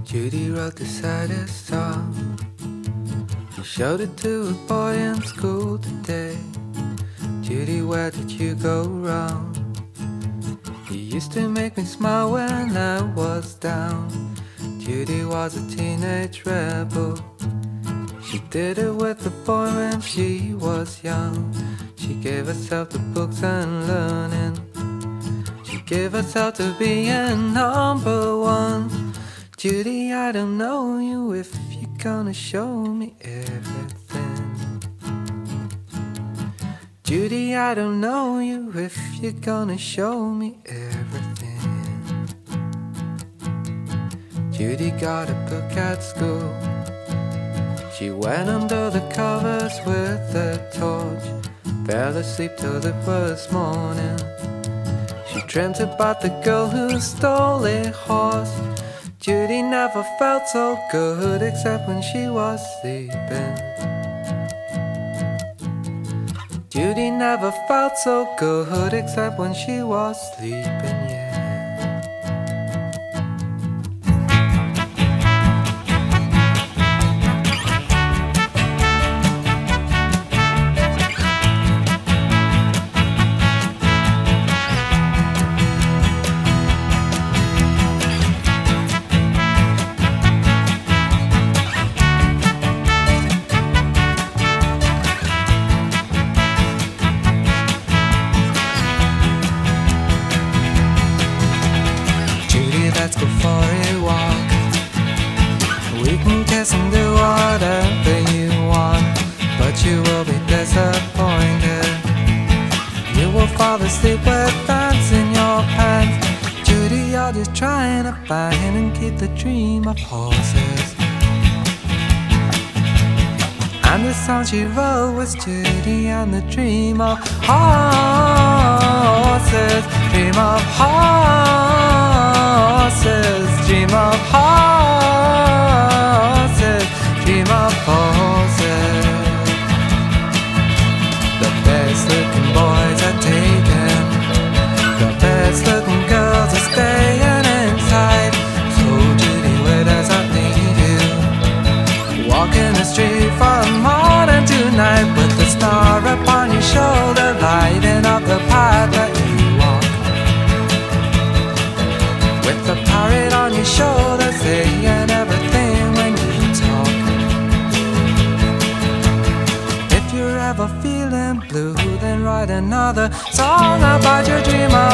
Judy wrote the saddest song. She showed it to a boy in school today. Judy, where did you go wrong? You used to make me smile when I was down. Judy was a teenage rebel. She did it with a boy when she was young. She gave herself to books and learning. She gave herself to being number one. Judy, I don't know you if you're gonna show me everything. Judy, I don't know you if you're gonna show me everything. Judy got a book at school. She went under the covers with a torch. Fell asleep till it was morning. She dreamt about the girl who stole a horse. Judy never felt so good except when she was sleeping. Judy never felt so good except when she was sleeping, yeah. Let's go for a walk. We can kiss and do whatever you want, but you will be disappointed. You will fall asleep with bands in your pants. Judy, you're just trying to find and keep the dream of horses. And the song she wrote was Judy and the dream of horses. Dream of horses. Dream of horses. Dream of horses. The best looking boys are taken. The best looking girls are staying inside. So Judy, where does that lead you? Walking the street from morning to night, with the star upon your shoulder, lighting up the path that you walk. With the parrot on your shoulder, saying everything when you talk. If you're ever feeling blue, then write another song about your dream of